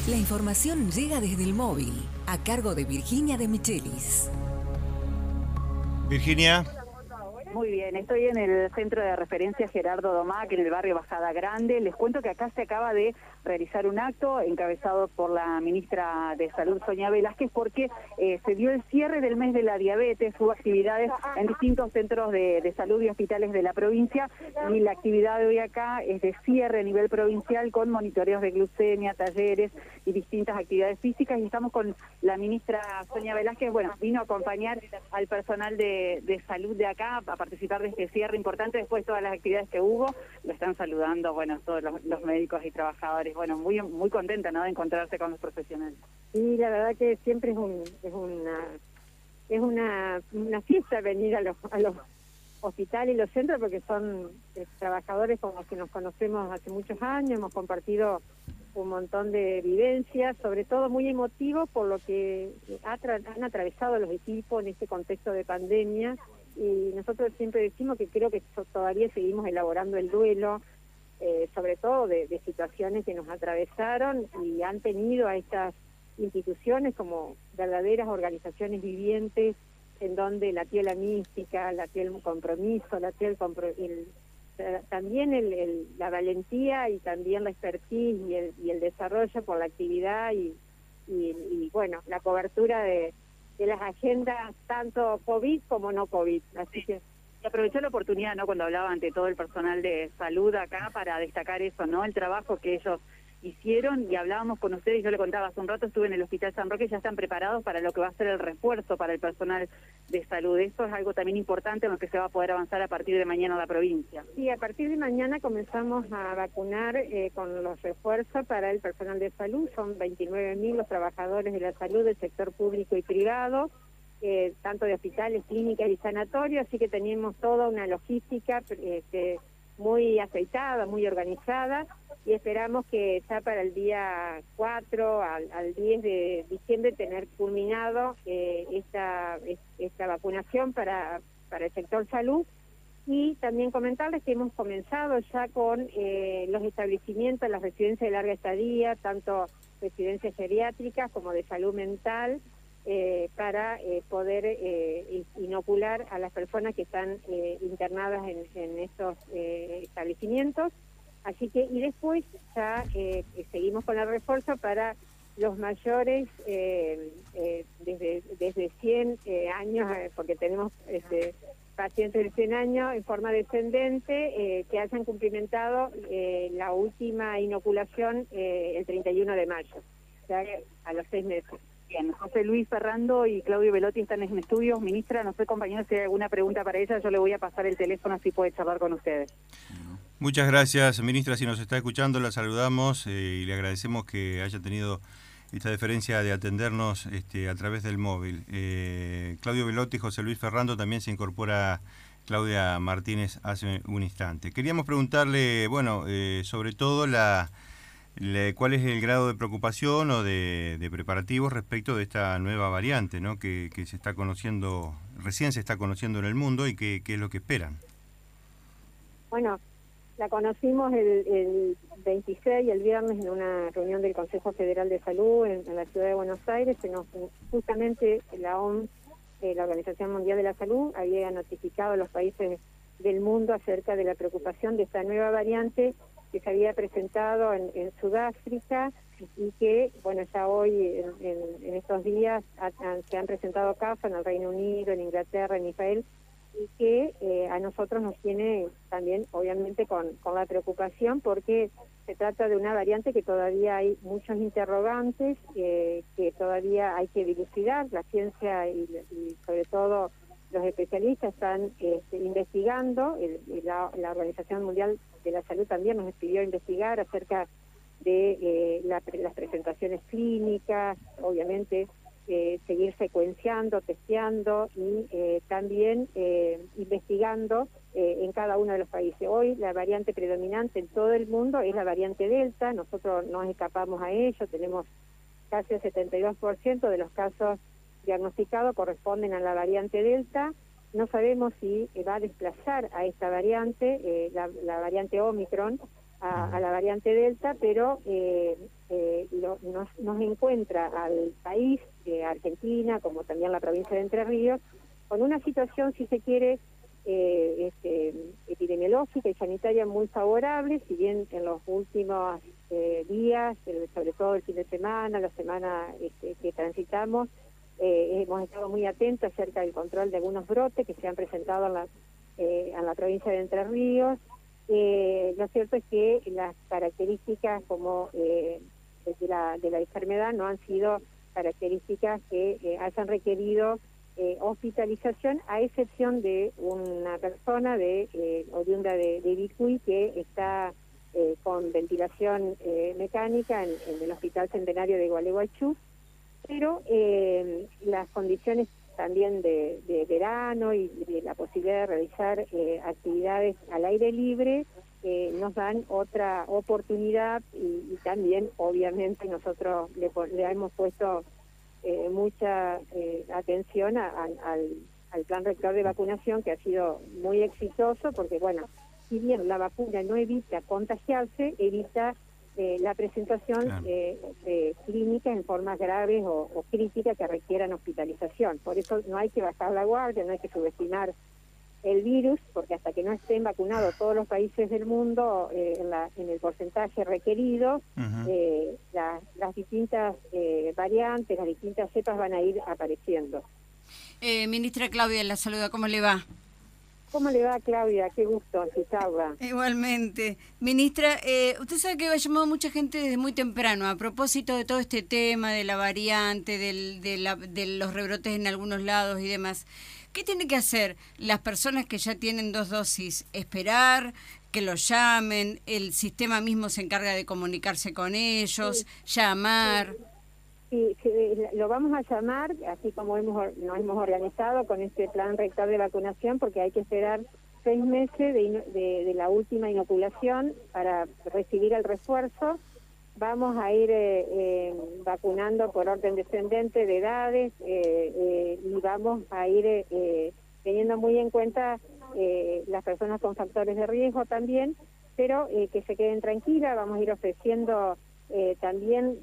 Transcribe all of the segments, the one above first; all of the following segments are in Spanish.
La información llega desde el móvil, a cargo de Virginia de Michelis. Virginia. Muy bien, estoy en el centro de referencia Gerardo Domac, en el barrio Bajada Grande. Les cuento que acá se acaba de realizar un acto encabezado por la ministra de Salud, Sonia Velázquez, porque se dio el cierre del mes de la diabetes. Hubo actividades en distintos centros de salud y hospitales de la provincia, y la actividad de hoy acá es de cierre a nivel provincial con monitoreos de glucemia, talleres y distintas actividades físicas. Y estamos con la ministra Sonia Velázquez. Bueno, vino a acompañar al personal de salud de acá a participar de este cierre importante. Después de todas las actividades que hubo, lo están saludando, bueno, todos los médicos y trabajadores. Bueno, muy contenta, ¿no?, de encontrarse con los profesionales. Sí, la verdad que siempre es una fiesta venir a los hospitales y los centros, porque son trabajadores con los que nos conocemos hace muchos años, hemos compartido un montón de vivencias, sobre todo muy emotivo por lo que han atravesado los equipos en este contexto de pandemia. Y nosotros siempre decimos que creo que todavía seguimos elaborando el duelo, sobre todo de situaciones que nos atravesaron y han tenido a estas instituciones como verdaderas organizaciones vivientes, en donde latió la mística, latió el compromiso, latió también la valentía y también la expertise y el desarrollo por la actividad y bueno, la cobertura de las agendas tanto COVID como no COVID. Así que aprovechó la oportunidad, ¿no?, cuando hablaba ante todo el personal de salud acá, para destacar eso, ¿no?, el trabajo que ellos hicieron. Y hablábamos con ustedes, yo le contaba hace un rato, estuve en el Hospital San Roque, ya están preparados para lo que va a ser el refuerzo para el personal de salud. Esto es algo también importante en lo que se va a poder avanzar a partir de mañana en la provincia. Sí, a partir de mañana comenzamos a vacunar con los refuerzos para el personal de salud. Son 29.000 los trabajadores de la salud del sector público y privado, tanto de hospitales, clínicas y sanatorios, así que tenemos toda una logística muy aceitada, muy organizada, y esperamos que ya para el día 4 al 10 de diciembre tener culminado esta vacunación para el sector salud. Y también comentarles que hemos comenzado ya con los establecimientos, las residencias de larga estadía, tanto residencias geriátricas como de salud mental, para poder inocular a las personas que están internadas en estos establecimientos. Así que, y después ya seguimos con el refuerzo para los mayores desde 100 años, porque tenemos pacientes de 100 años en forma descendente, que hayan cumplimentado la última inoculación el 31 de mayo, o sea, a los 6 meses. Bien, José Luis Ferrando y Claudio Velotti están en estudios. Ministra, no sé, compañeros, si hay alguna pregunta para ella, yo le voy a pasar el teléfono, así puede charlar con ustedes. Muchas gracias, ministra. Si nos está escuchando, la saludamos y le agradecemos que haya tenido esta deferencia de atendernos a través del móvil. Claudio Velotti y José Luis Ferrando, también se incorpora Claudia Martínez hace un instante. Queríamos preguntarle, bueno, sobre todo cuál es el grado de preocupación o de preparativos respecto de esta nueva variante, ¿no?, que se está conociendo, recién se está conociendo en el mundo, y qué es lo que esperan. Bueno, la conocimos el 26, el viernes, en una reunión del Consejo Federal de Salud en la ciudad de Buenos Aires. Justamente la OMS, la Organización Mundial de la Salud, había notificado a los países del mundo acerca de la preocupación de esta nueva variante que se había presentado en Sudáfrica, y que, bueno, ya hoy, en estos días, se han presentado casos en el Reino Unido, en Inglaterra, en Israel, y que a nosotros nos tiene también, obviamente, con la preocupación, porque se trata de una variante que todavía hay muchos interrogantes, que todavía hay que dilucidar. La ciencia y sobre todo los especialistas están investigando. La Organización Mundial de la Salud también nos pidió investigar acerca de las presentaciones clínicas, obviamente seguir secuenciando, testeando y también investigando en cada uno de los países. Hoy la variante predominante en todo el mundo es la variante Delta. Nosotros no escapamos a ello, tenemos casi el 72% de los casos diagnosticados corresponden a la variante Delta. No sabemos si va a desplazar a esta variante, la variante Omicron, a la variante Delta, pero nos encuentra al país, Argentina, como también la provincia de Entre Ríos, con una situación, si se quiere, epidemiológica y sanitaria muy favorable, si bien en los últimos días, sobre todo el fin de semana, la semana que transitamos, hemos estado muy atentos acerca del control de algunos brotes que se han presentado en la provincia de Entre Ríos. Lo cierto es que las características como de la enfermedad no han sido características que hayan requerido hospitalización, a excepción de una persona oriunda de Vicuy que está con ventilación mecánica en el Hospital Centenario de Gualeguaychú, pero las condiciones también de verano y de la posibilidad de realizar actividades al aire libre nos dan otra oportunidad y también obviamente nosotros le hemos puesto mucha atención al plan rector de vacunación, que ha sido muy exitoso porque, bueno, si bien la vacuna no evita contagiarse, evita la presentación clínica en formas graves o críticas que requieran hospitalización. Por eso no hay que bajar la guardia, no hay que subestimar el virus, porque hasta que no estén vacunados todos los países del mundo en el porcentaje requerido, las distintas variantes, las distintas cepas van a ir apareciendo. Ministra Claudia, la saluda, ¿cómo le va? ¿Cómo le va, Claudia? Qué gusto escucharla. Igualmente. Ministra, usted sabe que ha llamado mucha gente desde muy temprano a propósito de todo este tema de la variante, de los rebrotes en algunos lados y demás. ¿Qué tiene que hacer las personas que ya tienen 2 dosis? ¿Esperar que los llamen? ¿El sistema mismo se encarga de comunicarse con ellos? Sí. ¿Llamar? Sí, lo vamos a llamar, así como nos hemos organizado con este plan rector de vacunación, porque hay que esperar 6 meses de la última inoculación para recibir el refuerzo. Vamos a ir vacunando por orden descendente de edades y vamos a ir teniendo muy en cuenta las personas con factores de riesgo también, pero que se queden tranquilas. Vamos a ir ofreciendo también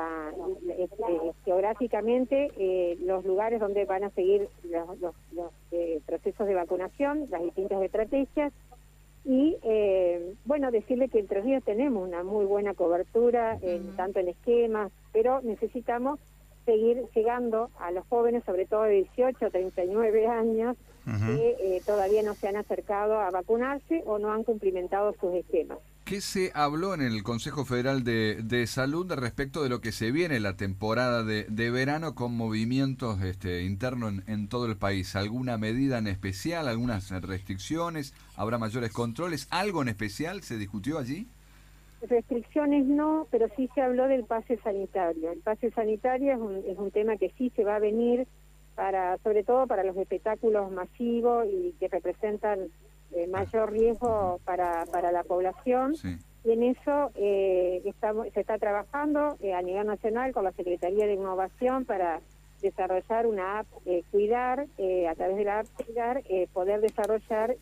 geográficamente los lugares donde van a seguir los procesos de vacunación, las distintas estrategias. Y, bueno, decirle que Entre Ríos tenemos una muy buena cobertura, tanto en esquemas, pero necesitamos seguir llegando a los jóvenes, sobre todo de 18 a 39 años, que todavía no se han acercado a vacunarse o no han cumplimentado sus esquemas. ¿Qué se habló en el Consejo Federal de Salud respecto de lo que se viene la temporada de verano con movimientos internos en todo el país? ¿Alguna medida en especial, algunas restricciones? ¿Habrá mayores controles? ¿Algo en especial se discutió allí? Restricciones no, pero sí se habló del pase sanitario. El pase sanitario es un tema que sí se va a venir, sobre todo para los espectáculos masivos y que representan mayor riesgo para la población. Sí. Y en eso se está trabajando a nivel nacional con la Secretaría de Innovación para desarrollar una app Cuidar, a través de la app Cuidar, poder desarrollar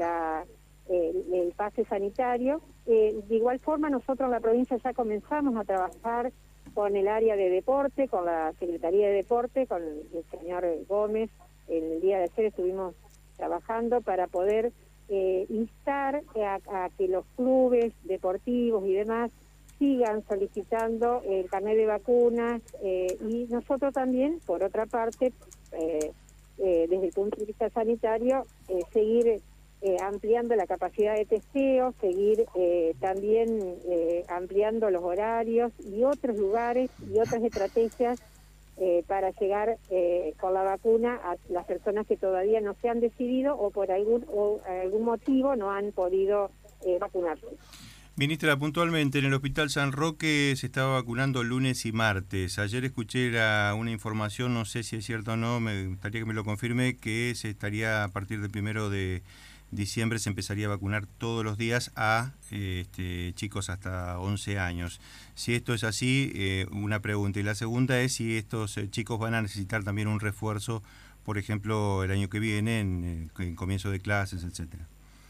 el pase sanitario. De igual forma, nosotros en la provincia ya comenzamos a trabajar con el área de deporte, con la Secretaría de Deporte, con el señor Gómez. El día de ayer estuvimos trabajando para poder instar a que los clubes deportivos y demás sigan solicitando el carnet de vacunas y nosotros también, por otra parte, desde el punto de vista sanitario, seguir ampliando la capacidad de testeo, seguir también ampliando los horarios y otros lugares y otras estrategias para llegar con la vacuna a las personas que todavía no se han decidido o por algún motivo no han podido vacunarse. Ministra, puntualmente en el Hospital San Roque se estaba vacunando lunes y martes. Ayer escuché una información, no sé si es cierto o no, me gustaría que me lo confirme, que se estaría a partir del 1 de diciembre se empezaría a vacunar todos los días a chicos hasta 11 años. Si esto es así, una pregunta. Y la segunda es si estos chicos van a necesitar también un refuerzo, por ejemplo, el año que viene, en comienzo de clases, etcétera.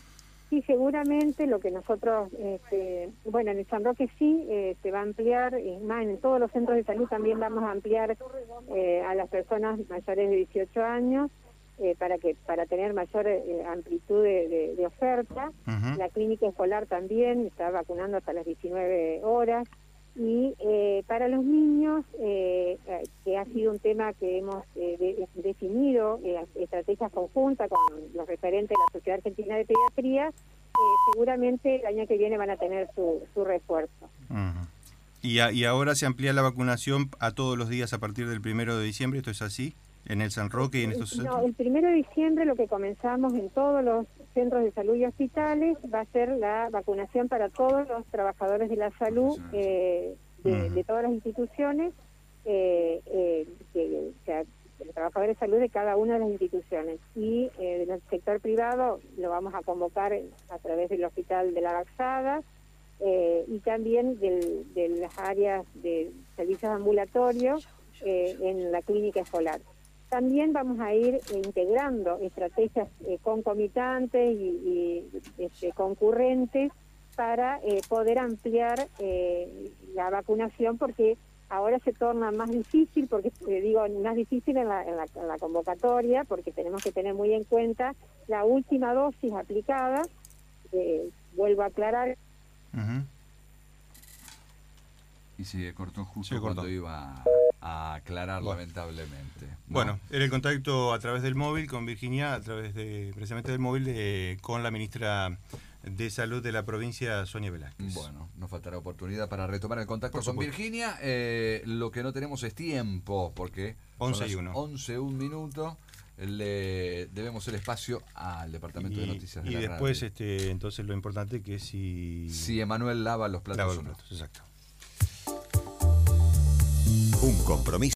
Sí, seguramente lo que nosotros, bueno, en el San Roque sí se va a ampliar, más en todos los centros de salud también vamos a ampliar a las personas mayores de 18 años para tener mayor amplitud de oferta. Ujú. La clínica escolar también está vacunando hasta las 19 horas. Y para los niños, que ha sido un tema que hemos definido, estrategias conjuntas con los referentes de la Sociedad Argentina de Pediatría, seguramente el año que viene van a tener su refuerzo. Ujú. Y ahora se amplía la vacunación a todos los días a partir del 1 de diciembre, ¿esto es así? ¿En el San Roque y en estos centros? No, el 1 de diciembre lo que comenzamos en todos los centros de salud y hospitales va a ser la vacunación para todos los trabajadores de la salud de todas las instituciones, trabajadores de salud de cada una de las instituciones. Y del sector privado lo vamos a convocar a través del Hospital de la Baxada y también de las áreas de servicios ambulatorios en la clínica escolar. También vamos a ir integrando estrategias concomitantes y concurrentes para poder ampliar la vacunación, porque ahora se torna más difícil, porque más difícil en la convocatoria, porque tenemos que tener muy en cuenta la última dosis aplicada, vuelvo a aclarar. Ujú. Y se cortó justo cuando iba a aclarar, lamentablemente. ¿No? Bueno, era el contacto a través del móvil con Virginia, a través precisamente del móvil con la ministra de Salud de la provincia, Sonia Velázquez. Bueno, nos faltará oportunidad para retomar el contacto Por con supuesto. Virginia. Lo que no tenemos es tiempo, porque 11:01 minutos. Le debemos el espacio al Departamento de Noticias de la Radio. Y después, entonces, lo importante que es si Emanuel lava los platos o no. Exacto. Un compromiso.